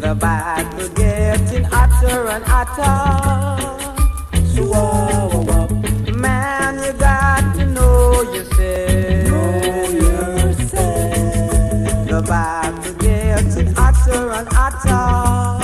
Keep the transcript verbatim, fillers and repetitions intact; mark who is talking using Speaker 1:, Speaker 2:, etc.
Speaker 1: The battle getting hotter and hotter. So, man, you got to know yourself. Know yourself. The battle getting hotter and hotter.